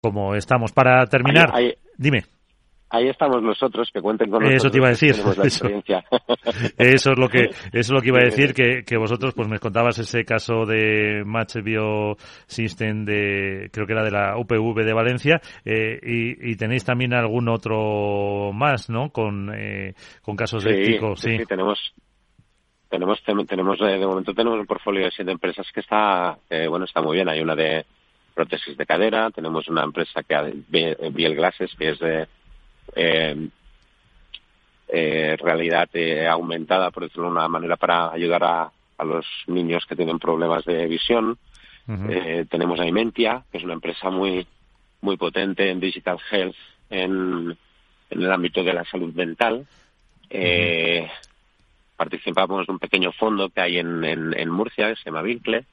como estamos. Para terminar, dime. Ahí estamos nosotros, que cuenten con nosotros. Eso te iba a decir. Tenemos la experiencia. Eso es lo que iba a decir, que vosotros pues me contabas ese caso de Match Biosystem creo que era de la UPV de Valencia, y tenéis también algún otro más, ¿no? Con casos éticos. Sí, tenemos de momento tenemos un portfolio de 7 empresas que está muy bien. Hay una de prótesis de cadera, tenemos una empresa que Biel Glasses, que es de realidad aumentada, por decirlo de una manera, para ayudar a los niños que tienen problemas de visión. Uh-huh. Tenemos a Imentia, que es una empresa muy muy potente en digital health en el ámbito de la salud mental. Uh-huh. Participamos de un pequeño fondo que hay en Murcia, que se llama Vincle,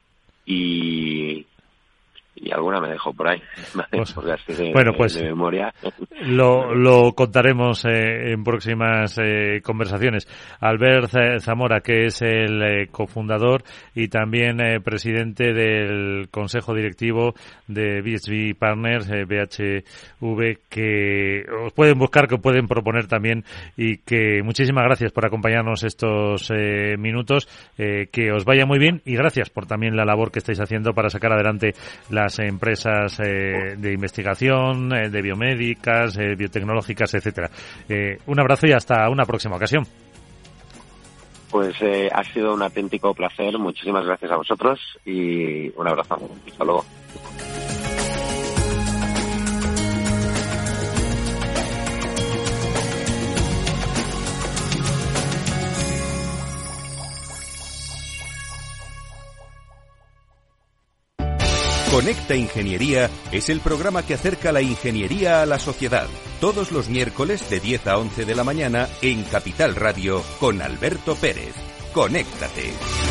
y alguna me dejó por ahí, de memoria. Lo contaremos en próximas conversaciones. Albert Zamora, que es el cofundador y también presidente del Consejo Directivo de BHV Partners, BHV, que os pueden buscar, que os pueden proponer también, y que muchísimas gracias por acompañarnos estos minutos, que os vaya muy bien, y gracias por también la labor que estáis haciendo para sacar adelante las empresas de investigación, de biomédicas, biotecnológicas, etcétera. Un abrazo y hasta una próxima ocasión. Pues ha sido un auténtico placer. Muchísimas gracias a vosotros y un abrazo. Hasta luego. Conecta Ingeniería es el programa que acerca la ingeniería a la sociedad. Todos los miércoles de 10 a 11 de la mañana en Capital Radio con Alberto Pérez. Conéctate.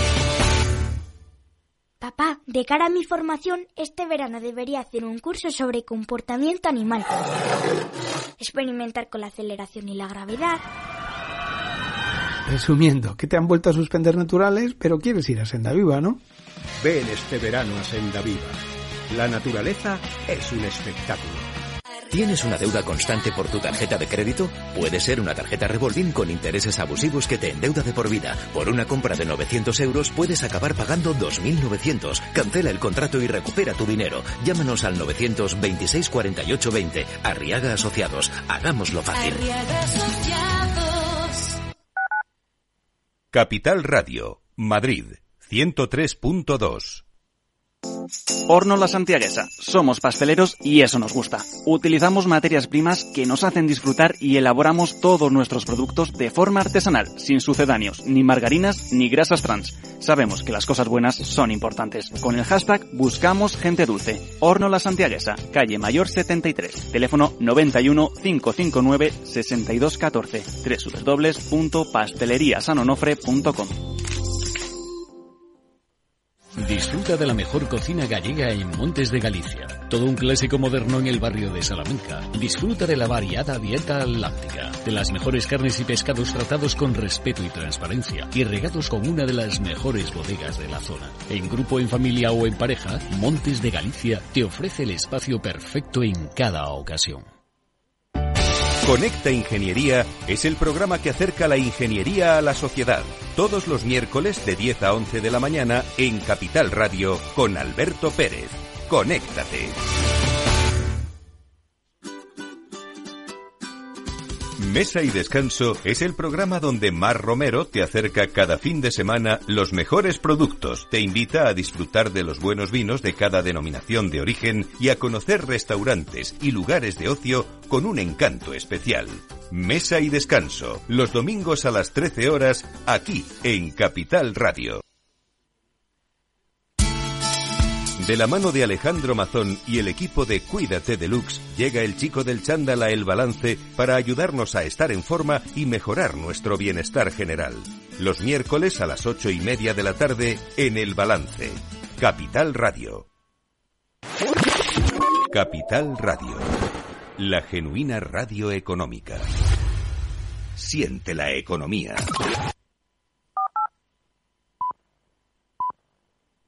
Papá, de cara a mi formación, este verano debería hacer un curso sobre comportamiento animal. Experimentar con la aceleración y la gravedad. Resumiendo, que te han vuelto a suspender naturales, pero quieres ir a Senda Viva, ¿no? Ven este verano a Senda Viva. La naturaleza es un espectáculo. ¿Tienes una deuda constante por tu tarjeta de crédito? Puede ser una tarjeta revolving con intereses abusivos que te endeuda de por vida. Por una compra de 900 euros puedes acabar pagando 2.900. Cancela el contrato y recupera tu dinero. Llámanos al 926 48 20. Arriaga Asociados. Hagámoslo fácil. Arriaga Asociados. Capital Radio, Madrid, 103.2. Horno La Santiaguesa. Somos pasteleros y eso nos gusta. Utilizamos materias primas que nos hacen disfrutar y elaboramos todos nuestros productos de forma artesanal, sin sucedáneos, ni margarinas, ni grasas trans. Sabemos que las cosas buenas son importantes. Con el hashtag Buscamos Gente Dulce. Horno La Santiaguesa, calle Mayor 73. Teléfono 91 559 6214. www.pasteleriasanonofre.com. Disfruta de la mejor cocina gallega en Montes de Galicia. Todo un clásico moderno en el barrio de Salamanca. Disfruta de la variada dieta atlántica, de las mejores carnes y pescados tratados con respeto y transparencia y regados con una de las mejores bodegas de la zona. En grupo, en familia o en pareja, Montes de Galicia te ofrece el espacio perfecto en cada ocasión. Conecta Ingeniería es el programa que acerca la ingeniería a la sociedad. Todos los miércoles de 10 a 11 de la mañana en Capital Radio con Alberto Pérez. Conéctate. Mesa y Descanso es el programa donde Mar Romero te acerca cada fin de semana los mejores productos, te invita a disfrutar de los buenos vinos de cada denominación de origen y a conocer restaurantes y lugares de ocio con un encanto especial. Mesa y Descanso, los domingos a las 13 horas, aquí en Capital Radio. De la mano de Alejandro Mazón y el equipo de Cuídate Deluxe, llega el chico del chándal a El Balance para ayudarnos a estar en forma y mejorar nuestro bienestar general. Los miércoles a las 8:30 de la tarde en El Balance. Capital Radio. Capital Radio. La genuina radio económica. Siente la economía.